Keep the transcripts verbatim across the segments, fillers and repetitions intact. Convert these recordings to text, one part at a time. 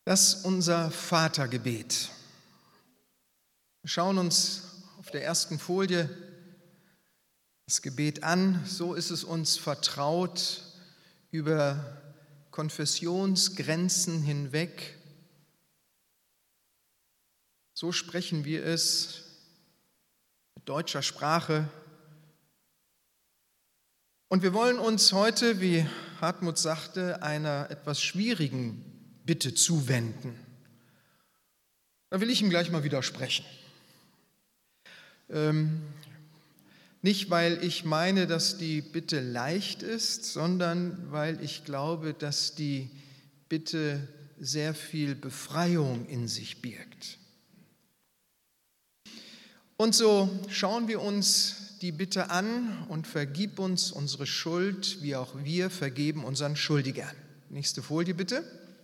Das ist unser Vatergebet. Wir schauen uns auf der ersten Folie das Gebet an. So ist es uns vertraut, über Konfessionsgrenzen hinweg. So sprechen wir es mit deutscher Sprache. Und wir wollen uns heute, wie Hartmut sagte, einer etwas schwierigen Bitte zuwenden. Da will ich ihm gleich mal widersprechen. Ähm, nicht, weil ich meine, dass die Bitte leicht ist, sondern weil ich glaube, dass die Bitte sehr viel Befreiung in sich birgt. Und so schauen wir uns die Bitte an und vergib uns unsere Schuld, wie auch wir vergeben unseren Schuldigern. Nächste Folie bitte.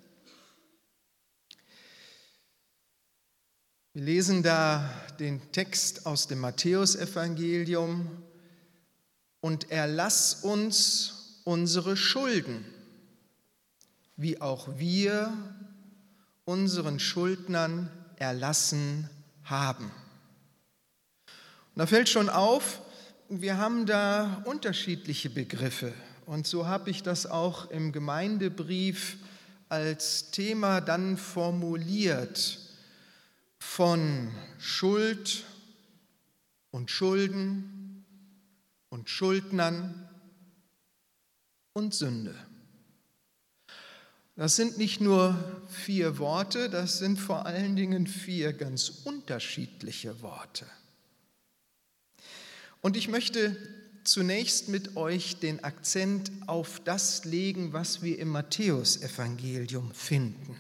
Wir lesen da den Text aus dem Matthäusevangelium: Und erlass uns unsere Schulden, wie auch wir unseren Schuldnern erlassen haben. Und da fällt schon auf, wir haben da unterschiedliche Begriffe. Und so habe ich das auch im Gemeindebrief als Thema dann formuliert: von Schuld und Schulden und Schuldnern und Sünde. Das sind nicht nur vier Worte, das sind vor allen Dingen vier ganz unterschiedliche Worte. Und ich möchte zunächst mit euch den Akzent auf das legen, was wir im Matthäusevangelium finden.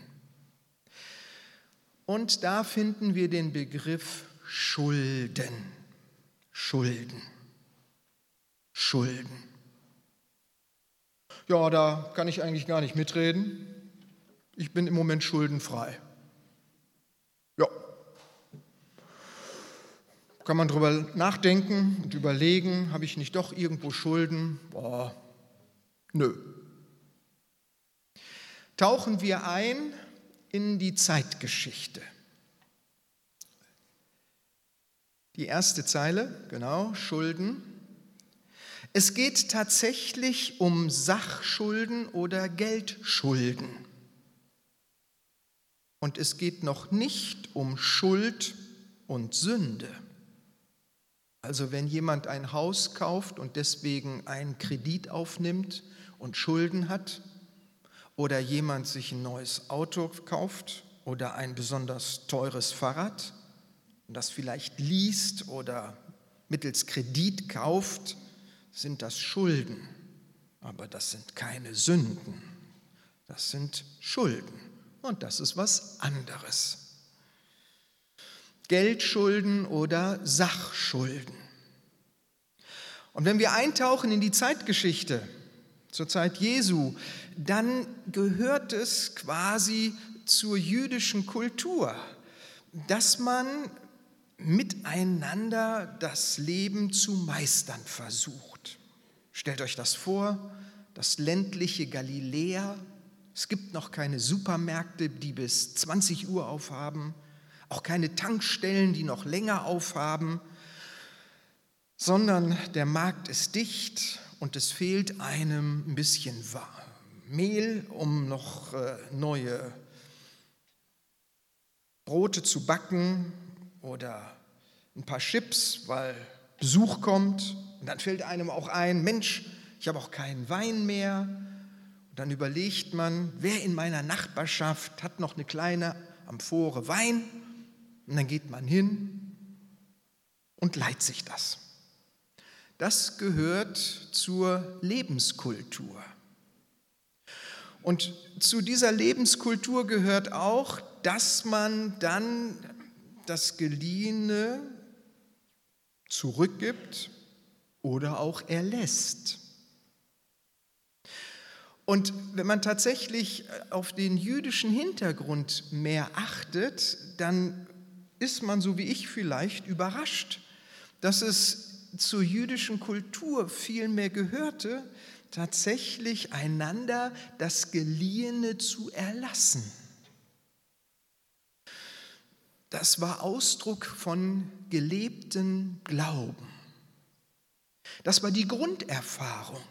Und da finden wir den Begriff Schulden. Schulden. Schulden. Ja, da kann ich eigentlich gar nicht mitreden. Ich bin im Moment schuldenfrei. Ja. Kann man drüber nachdenken und überlegen, habe ich nicht doch irgendwo Schulden? Boah, nö. Tauchen wir ein in die Zeitgeschichte. Die erste Zeile, genau, Schulden. Es geht tatsächlich um Sachschulden oder Geldschulden. Und es geht noch nicht um Schuld und Sünde. Also wenn jemand ein Haus kauft und deswegen einen Kredit aufnimmt und Schulden hat, oder jemand sich ein neues Auto kauft oder ein besonders teures Fahrrad und das vielleicht liest oder mittels Kredit kauft, sind das Schulden. Aber das sind keine Sünden. Das sind Schulden. Und das ist was anderes. Geldschulden oder Sachschulden. Und wenn wir eintauchen in die Zeitgeschichte, zur Zeit Jesu, dann gehört es quasi zur jüdischen Kultur, dass man miteinander das Leben zu meistern versucht. Stellt euch das vor, das ländliche Galiläa. Es gibt noch keine Supermärkte, die bis zwanzig Uhr aufhaben, auch keine Tankstellen, die noch länger aufhaben, sondern der Markt ist dicht und es fehlt einem ein bisschen Mehl, um noch neue Brote zu backen oder ein paar Chips, weil Besuch kommt. Und dann fällt einem auch ein, Mensch, ich habe auch keinen Wein mehr. Und dann überlegt man, wer in meiner Nachbarschaft hat noch eine kleine Amphore Wein? Und dann geht man hin und leiht sich das. Das gehört zur Lebenskultur. Und zu dieser Lebenskultur gehört auch, dass man dann das Geliehene zurückgibt oder auch erlässt. Und wenn man tatsächlich auf den jüdischen Hintergrund mehr achtet, dann ist man, so wie ich vielleicht, überrascht, dass es zur jüdischen Kultur vielmehr gehörte, tatsächlich einander das Geliehene zu erlassen. das war Ausdruck von gelebtem Glauben. Das war die Grunderfahrung.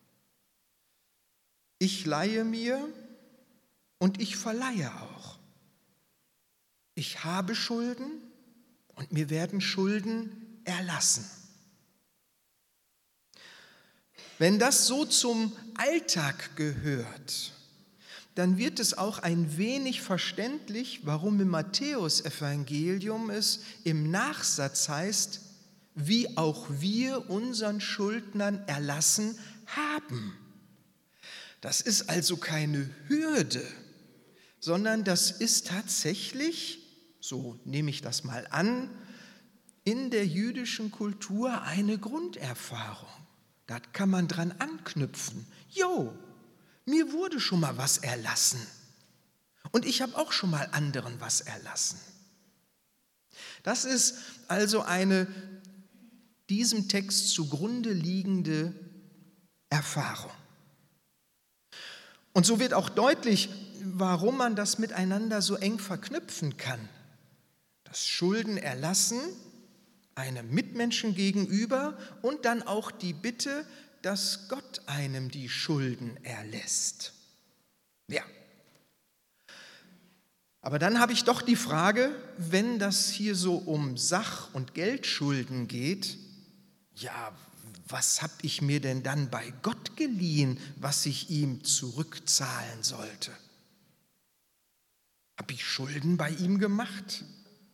Ich leihe mir und ich verleihe auch. Ich habe Schulden und mir werden Schulden erlassen. Wenn das so zum Alltag gehört, dann wird es auch ein wenig verständlich, warum im Matthäusevangelium es im Nachsatz heißt, wie auch wir unseren Schuldnern erlassen haben. Das ist also keine Hürde, sondern das ist tatsächlich, so nehme ich das mal an, in der jüdischen Kultur eine Grunderfahrung. Da kann man dran anknüpfen. Jo, mir wurde schon mal was erlassen. Und ich habe auch schon mal anderen was erlassen. Das ist also eine diesem Text zugrunde liegende Erfahrung. Und so wird auch deutlich, warum man das miteinander so eng verknüpfen kann. Das Schulden erlassen einem Mitmenschen gegenüber und dann auch die Bitte, dass Gott einem die Schulden erlässt. Ja. Aber dann habe ich doch die Frage, wenn das hier so um Sach- und Geldschulden geht, ja, was habe ich mir denn dann bei Gott geliehen, was ich ihm zurückzahlen sollte? Habe ich Schulden bei ihm gemacht?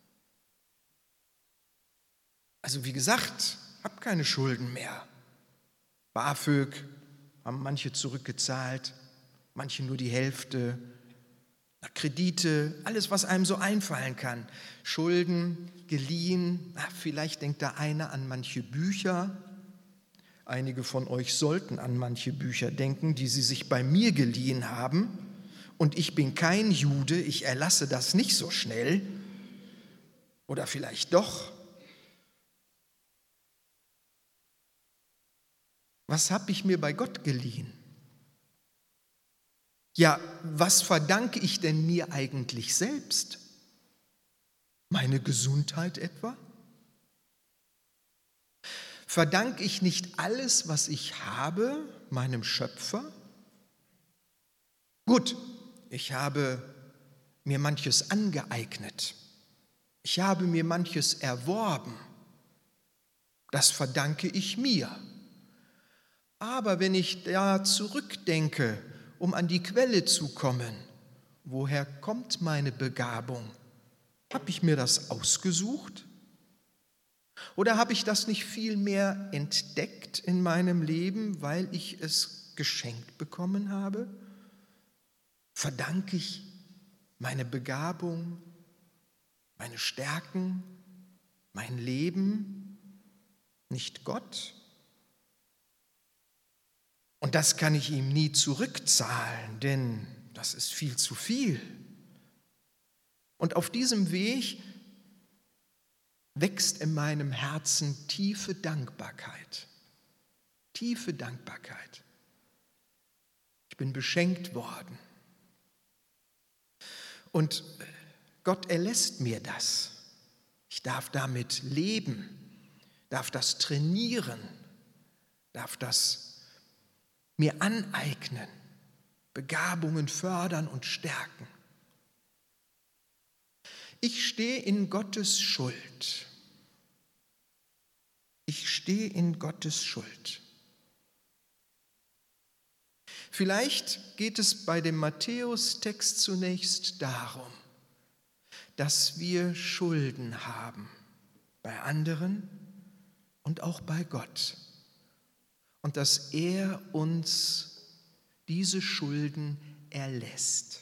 Also wie gesagt, habe keine Schulden mehr. BAföG haben manche zurückgezahlt, manche nur die Hälfte. Kredite, alles, was einem so einfallen kann. Schulden, geliehen, ach, vielleicht denkt da einer an manche Bücher. Einige von euch sollten an manche Bücher denken, die sie sich bei mir geliehen haben. Und ich bin kein Jude, ich erlasse das nicht so schnell. Oder vielleicht doch. Was habe ich mir bei Gott geliehen? Ja, was verdanke ich denn mir eigentlich selbst? Meine Gesundheit etwa? Verdanke ich nicht alles, was ich habe, meinem Schöpfer? Gut, ich habe mir manches angeeignet. Ich habe mir manches erworben. Das verdanke ich mir. Aber wenn ich da zurückdenke, um an die Quelle zu kommen, woher kommt meine Begabung? Habe ich mir das ausgesucht? Oder habe ich das nicht vielmehr entdeckt in meinem Leben, weil ich es geschenkt bekommen habe? Verdanke ich meine Begabung, meine Stärken, mein Leben nicht Gott? Und das kann ich ihm nie zurückzahlen, denn das ist viel zu viel. Und auf diesem Weg wächst in meinem Herzen tiefe Dankbarkeit. Tiefe Dankbarkeit. Ich bin beschenkt worden. Und Gott erlässt mir das. Ich darf damit leben, darf das trainieren, darf das mir aneignen, Begabungen fördern und stärken. Ich stehe in Gottes Schuld. Ich stehe in Gottes Schuld. Vielleicht geht es bei dem Matthäus-Text zunächst darum, dass wir Schulden haben, bei anderen und auch bei Gott. Und dass er uns diese Schulden erlässt.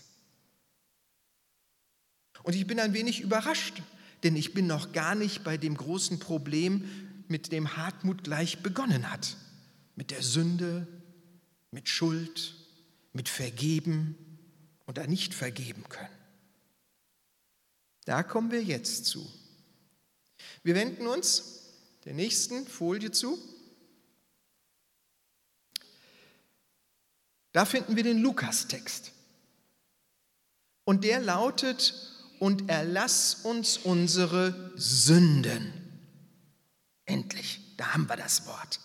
Und ich bin ein wenig überrascht, denn ich bin noch gar nicht bei dem großen Problem, mit dem Hartmut gleich begonnen hat. Mit der Sünde, mit Schuld, mit Vergeben oder nicht vergeben können. Da kommen wir jetzt zu. Wir wenden uns der nächsten Folie zu. Da finden wir den Lukas-Text. Und der lautet, und erlass uns unsere Sünden. Endlich, da haben wir das Wort.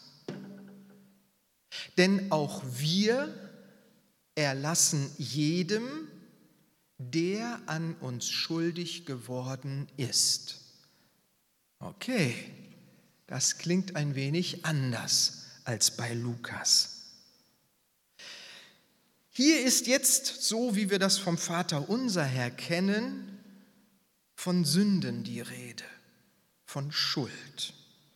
Denn auch wir erlassen jedem, der an uns schuldig geworden ist. Okay, das klingt ein wenig anders als bei Lukas. Hier ist jetzt, so wie wir das vom Vaterunser her kennen, von Sünden die Rede, von Schuld.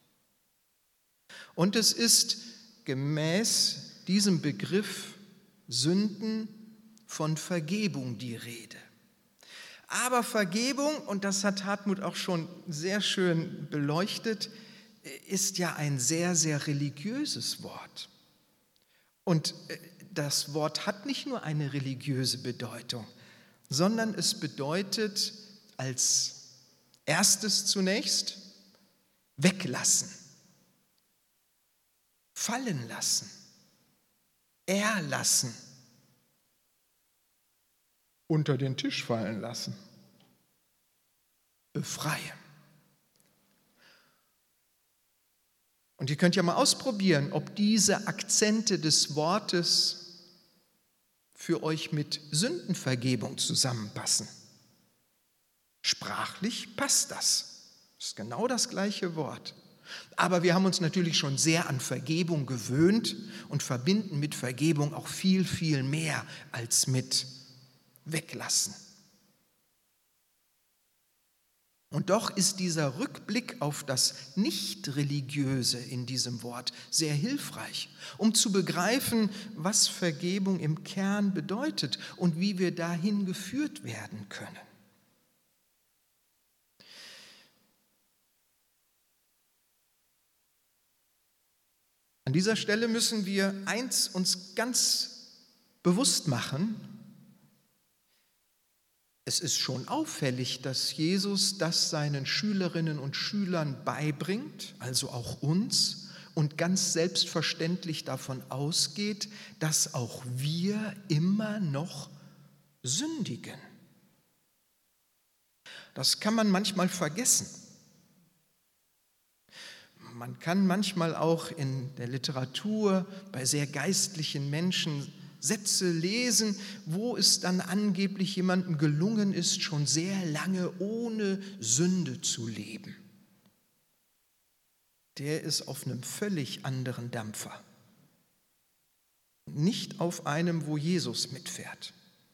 Und es ist gemäß diesem Begriff Sünden von Vergebung die Rede. Aber Vergebung, und das hat Hartmut auch schon sehr schön beleuchtet, ist ja ein sehr, sehr religiöses Wort. Und das Wort hat nicht nur eine religiöse Bedeutung, sondern es bedeutet als erstes zunächst weglassen, fallen lassen, erlassen, unter den Tisch fallen lassen, befreien. Und ihr könnt ja mal ausprobieren, ob diese Akzente des Wortes für euch mit Sündenvergebung zusammenpassen. Sprachlich passt das. Das ist genau das gleiche Wort. Aber wir haben uns natürlich schon sehr an Vergebung gewöhnt und verbinden mit Vergebung auch viel, viel mehr als mit Weglassen. Und doch ist dieser Rückblick auf das Nicht-Religiöse in diesem Wort sehr hilfreich, um zu begreifen, was Vergebung im Kern bedeutet und wie wir dahin geführt werden können. An dieser Stelle müssen wir eins uns ganz bewusst machen: Es ist schon auffällig, dass Jesus das seinen Schülerinnen und Schülern beibringt, also auch uns, und ganz selbstverständlich davon ausgeht, dass auch wir immer noch sündigen. Das kann man manchmal vergessen. Man kann manchmal auch in der Literatur bei sehr geistlichen Menschen Sätze lesen, wo es dann angeblich jemandem gelungen ist, schon sehr lange ohne Sünde zu leben. Der ist auf einem völlig anderen Dampfer. Nicht auf einem, wo Jesus mitfährt.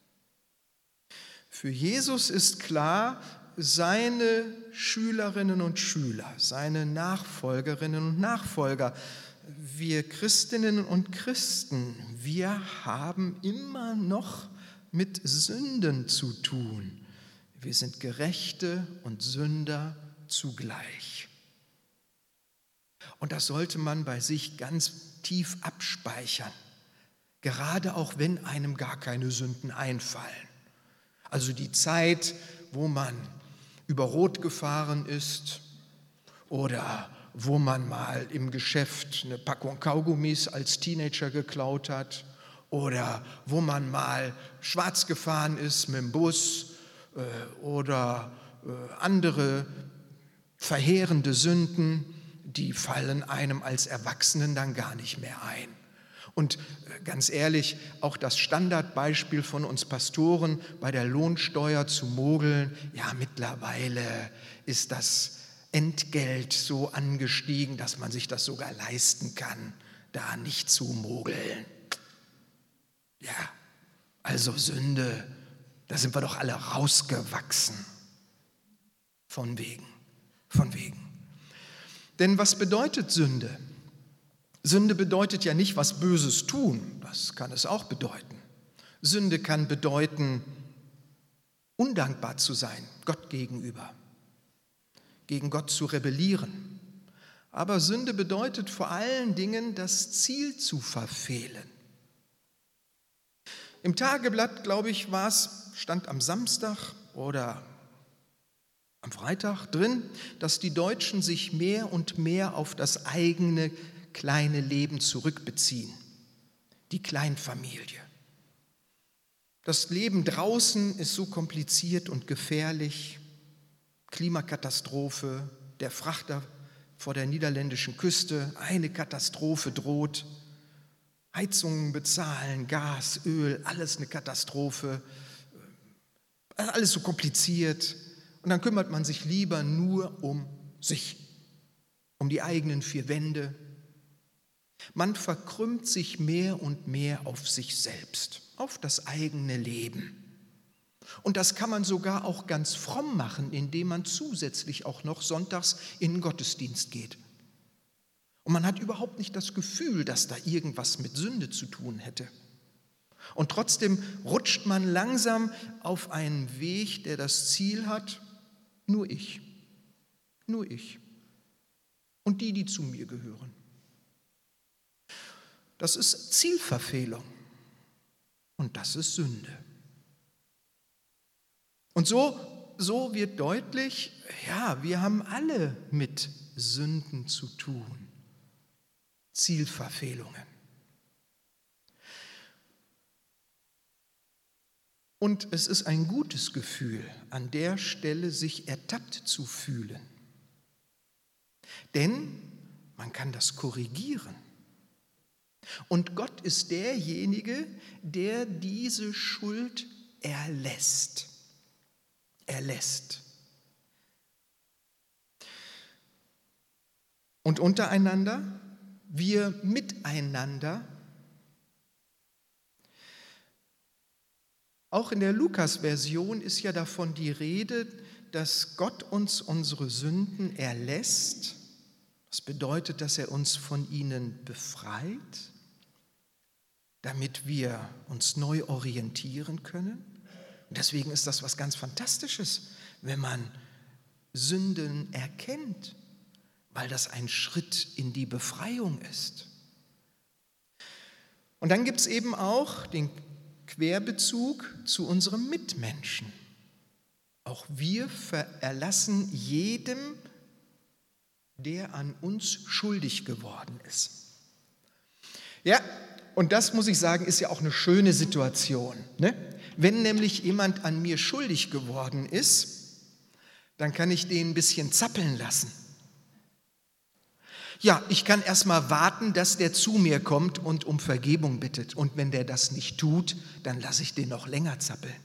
Für Jesus ist klar, seine Schülerinnen und Schüler, seine Nachfolgerinnen und Nachfolger, wir Christinnen und Christen, wir haben immer noch mit Sünden zu tun. Wir sind Gerechte und Sünder zugleich. Und das sollte man bei sich ganz tief abspeichern, gerade auch wenn einem gar keine Sünden einfallen. Also die Zeit, wo man über Rot gefahren ist oder wo man mal im Geschäft eine Packung Kaugummis als Teenager geklaut hat oder wo man mal schwarz gefahren ist mit dem Bus äh, oder äh, andere verheerende Sünden, die fallen einem als Erwachsenen dann gar nicht mehr ein. Und ganz ehrlich, auch das Standardbeispiel von uns Pastoren, bei der Lohnsteuer zu mogeln, ja, mittlerweile ist das Entgelt so angestiegen, dass man sich das sogar leisten kann, da nicht zu mogeln. Ja, also Sünde, da sind wir doch alle rausgewachsen. Von wegen, von wegen. Denn was bedeutet Sünde? Sünde bedeutet ja nicht was Böses tun, das kann es auch bedeuten. Sünde kann bedeuten, undankbar zu sein, Gott gegenüber, gegen Gott zu rebellieren. Aber Sünde bedeutet vor allen Dingen, das Ziel zu verfehlen. Im Tageblatt, glaube ich, war es, stand am Samstag oder am Freitag drin, dass die Deutschen sich mehr und mehr auf das eigene kleine Leben zurückbeziehen, die Kleinfamilie. Das Leben draußen ist so kompliziert und gefährlich. Klimakatastrophe, der Frachter vor der niederländischen Küste, eine Katastrophe droht. Heizungen bezahlen, Gas, Öl, alles eine Katastrophe. Alles so kompliziert. Und dann kümmert man sich lieber nur um sich, um die eigenen vier Wände. Man verkrümmt sich mehr und mehr auf sich selbst, auf das eigene Leben. Und das kann man sogar auch ganz fromm machen, indem man zusätzlich auch noch sonntags in den Gottesdienst geht. Und man hat überhaupt nicht das Gefühl, dass da irgendwas mit Sünde zu tun hätte. Und trotzdem rutscht man langsam auf einen Weg, der das Ziel hat, nur ich, nur ich und die, die zu mir gehören. Das ist Zielverfehlung und das ist Sünde. Und so, so wird deutlich, ja, wir haben alle mit Sünden zu tun, Zielverfehlungen. Und es ist ein gutes Gefühl, an der Stelle sich ertappt zu fühlen. Denn man kann das korrigieren. Und Gott ist derjenige, der diese Schuld erlässt. Erlässt. Und untereinander, wir miteinander. Auch in der Lukas-Version ist ja davon die Rede, dass Gott uns unsere Sünden erlässt. Das bedeutet, dass er uns von ihnen befreit, damit wir uns neu orientieren können. Und deswegen ist das was ganz Fantastisches, wenn man Sünden erkennt, weil das ein Schritt in die Befreiung ist. Und dann gibt es eben auch den Querbezug zu unserem Mitmenschen. Auch wir erlassen jedem, der an uns schuldig geworden ist. Ja, und das muss ich sagen, ist ja auch eine schöne Situation, ne? Wenn nämlich jemand an mir schuldig geworden ist, dann kann ich den ein bisschen zappeln lassen. Ja, ich kann erst mal warten, dass der zu mir kommt und um Vergebung bittet. Und wenn der das nicht tut, dann lasse ich den noch länger zappeln.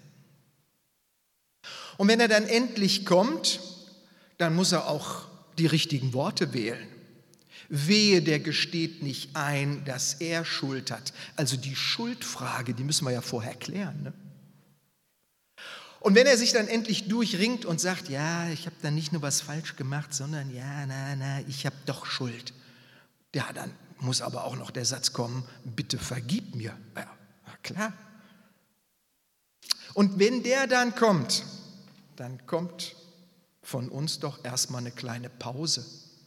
Und wenn er dann endlich kommt, dann muss er auch die richtigen Worte wählen. Wehe, der gesteht nicht ein, dass er Schuld hat. Also die Schuldfrage, die müssen wir ja vorher klären, ne? Und wenn er sich dann endlich durchringt und sagt, ja, ich habe da nicht nur was falsch gemacht, sondern ja, na, na, ich habe doch Schuld. Ja, dann muss aber auch noch der Satz kommen, bitte vergib mir. Ja, klar. Und wenn der dann kommt, dann kommt von uns doch erstmal eine kleine Pause,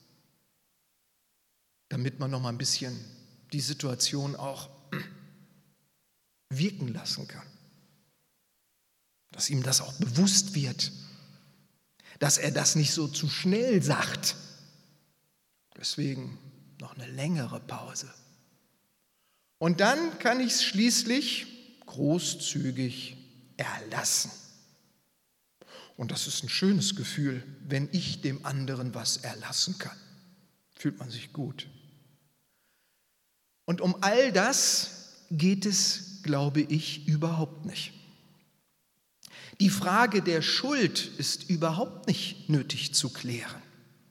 damit man noch mal ein bisschen die Situation auch wirken lassen kann. Dass ihm das auch bewusst wird, dass er das nicht so zu schnell sagt. Deswegen noch eine längere Pause. Und dann kann ich es schließlich großzügig erlassen. Und das ist ein schönes Gefühl, wenn ich dem anderen was erlassen kann. Fühlt man sich gut. Und um all das geht es, glaube ich, überhaupt nicht. Die Frage der Schuld ist überhaupt nicht nötig zu klären.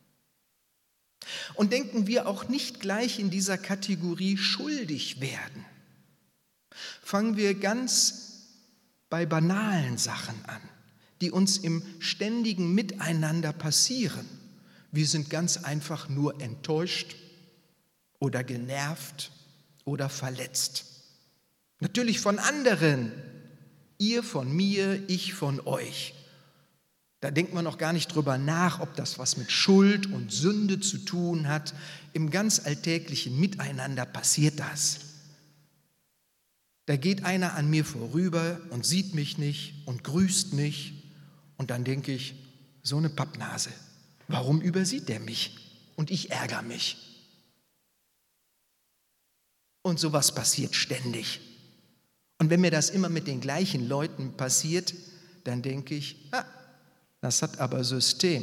Und denken wir auch nicht gleich in dieser Kategorie schuldig werden. Fangen wir ganz bei banalen Sachen an, die uns im ständigen Miteinander passieren. Wir sind ganz einfach nur enttäuscht oder genervt oder verletzt. Natürlich von anderen. Ihr von mir, ich von euch. Da denkt man noch gar nicht drüber nach, ob das was mit Schuld und Sünde zu tun hat. Im ganz alltäglichen Miteinander passiert das. Da geht einer an mir vorüber und sieht mich nicht und grüßt mich. Und dann denke ich, so eine Pappnase, warum übersieht der mich? Und ich ärgere mich. Und sowas passiert ständig. Und wenn mir das immer mit den gleichen Leuten passiert, dann denke ich, ah, das hat aber System.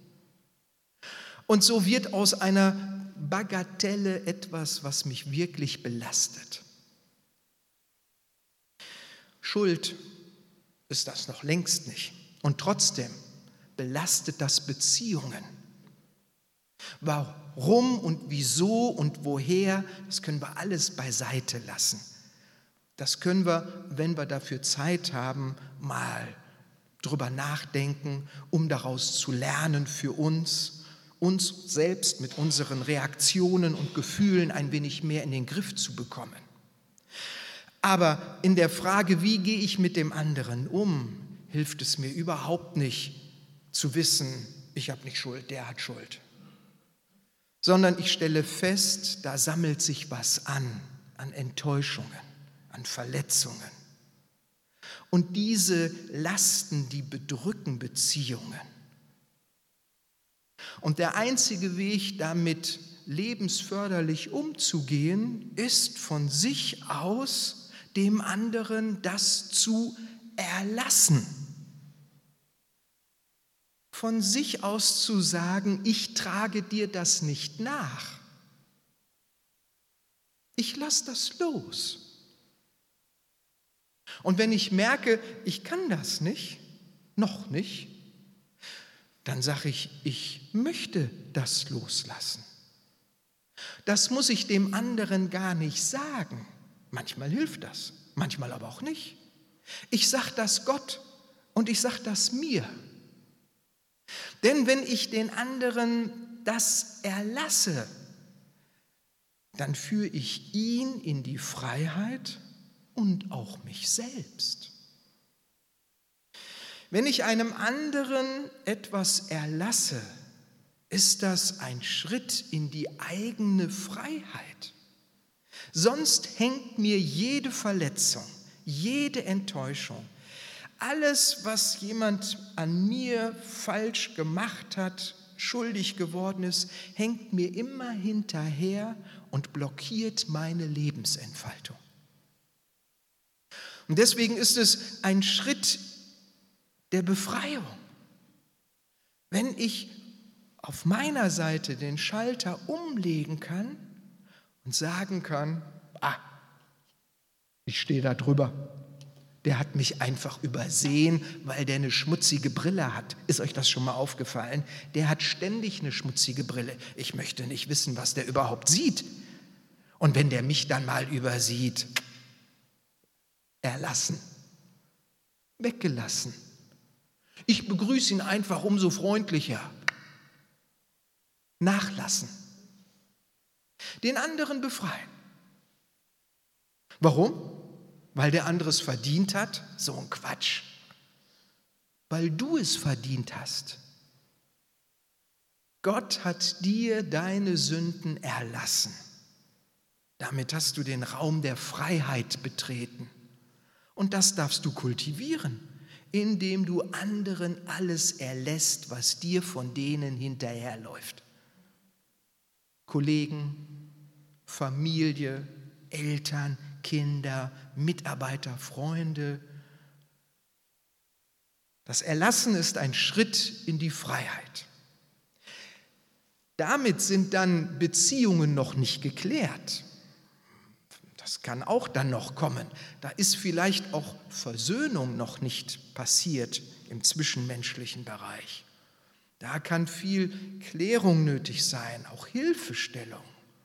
Und so wird aus einer Bagatelle etwas, was mich wirklich belastet. Schuld ist das noch längst nicht. Und trotzdem belastet das Beziehungen. Warum und wieso und woher, das können wir alles beiseite lassen. Das können wir, wenn wir dafür Zeit haben, mal drüber nachdenken, um daraus zu lernen für uns, uns selbst mit unseren Reaktionen und Gefühlen ein wenig mehr in den Griff zu bekommen. Aber in der Frage, wie gehe ich mit dem anderen um, hilft es mir überhaupt nicht zu wissen, ich habe nicht Schuld, der hat Schuld. Sondern ich stelle fest, da sammelt sich was an, an Enttäuschungen, an Verletzungen. Und diese Lasten, die bedrücken Beziehungen. Und der einzige Weg, damit lebensförderlich umzugehen, ist von sich aus dem anderen das zu erlassen. Von sich aus zu sagen, ich trage dir das nicht nach. Ich lasse das los. Und wenn ich merke, ich kann das nicht, noch nicht, dann sage ich, ich möchte das loslassen. Das muss ich dem anderen gar nicht sagen. Manchmal hilft das, manchmal aber auch nicht. Ich sage das Gott und ich sage das mir. Denn wenn ich den anderen das erlasse, dann führe ich ihn in die Freiheit und auch mich selbst. Wenn ich einem anderen etwas erlasse, ist das ein Schritt in die eigene Freiheit. Sonst hängt mir jede Verletzung, jede Enttäuschung, alles, was jemand an mir falsch gemacht hat, schuldig geworden ist, hängt mir immer hinterher und blockiert meine Lebensentfaltung. Und deswegen ist es ein Schritt der Befreiung. Wenn ich auf meiner Seite den Schalter umlegen kann und sagen kann, ah, ich stehe da drüber. Der hat mich einfach übersehen, weil der eine schmutzige Brille hat. Ist euch das schon mal aufgefallen? Der hat ständig eine schmutzige Brille. Ich möchte nicht wissen, was der überhaupt sieht. Und wenn der mich dann mal übersieht, erlassen, weggelassen. Ich begrüße ihn einfach umso freundlicher. Nachlassen. Den anderen befreien. Warum? Weil der andere es verdient hat? So ein Quatsch. Weil du es verdient hast. Gott hat dir deine Sünden erlassen. Damit hast du den Raum der Freiheit betreten. Und das darfst du kultivieren, indem du anderen alles erlässt, was dir von denen hinterherläuft. Kollegen, Familie, Eltern, Kinder, Mitarbeiter, Freunde. Das Erlassen ist ein Schritt in die Freiheit. Damit sind dann Beziehungen noch nicht geklärt. Das kann auch dann noch kommen. Da ist vielleicht auch Versöhnung noch nicht passiert im zwischenmenschlichen Bereich. Da kann viel Klärung nötig sein, auch Hilfestellung.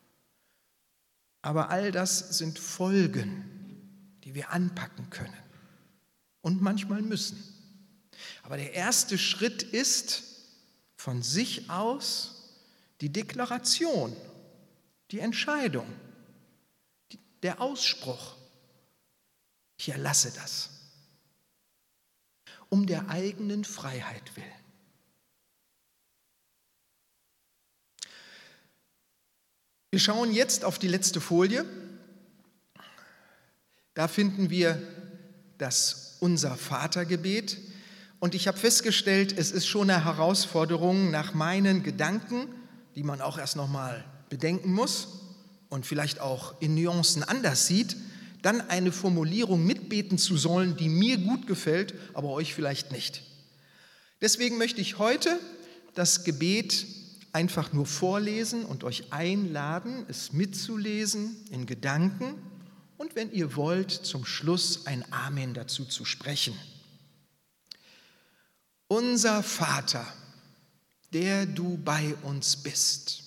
Aber all das sind Folgen, die wir anpacken können und manchmal müssen. Aber der erste Schritt ist von sich aus die Deklaration, die Entscheidung, der Ausspruch. Ich erlasse das, um der eigenen Freiheit willen. Wir schauen jetzt auf die letzte Folie. Da finden wir das Unser-Vater-Gebet. Und ich habe festgestellt, es ist schon eine Herausforderung nach meinen Gedanken, die man auch erst noch mal bedenken muss und vielleicht auch in Nuancen anders sieht, dann eine Formulierung mitbeten zu sollen, die mir gut gefällt, aber euch vielleicht nicht. Deswegen möchte ich heute das Gebet einfach nur vorlesen und euch einladen, es mitzulesen in Gedanken und wenn ihr wollt, zum Schluss ein Amen dazu zu sprechen. Unser Vater, der du bei uns bist,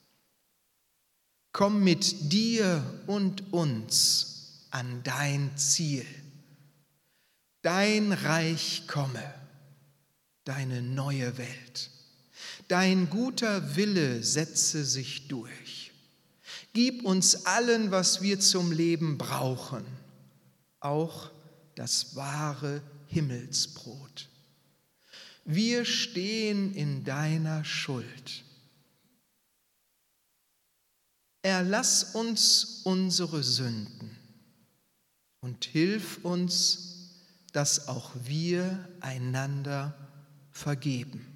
komm mit dir und uns an dein Ziel. Dein Reich komme, deine neue Welt. Dein guter Wille setze sich durch. Gib uns allen, was wir zum Leben brauchen, auch das wahre Himmelsbrot. Wir stehen in deiner Schuld. Erlass uns unsere Sünden und hilf uns, dass auch wir einander vergeben.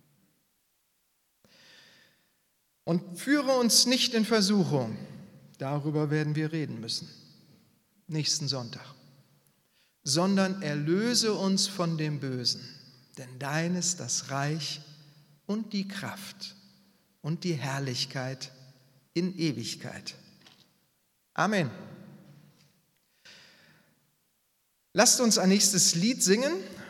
Und führe uns nicht in Versuchung, darüber werden wir reden müssen, nächsten Sonntag, sondern erlöse uns von dem Bösen, denn dein ist das Reich und die Kraft und die Herrlichkeit in Ewigkeit. Amen. Lasst uns ein nächstes Lied singen.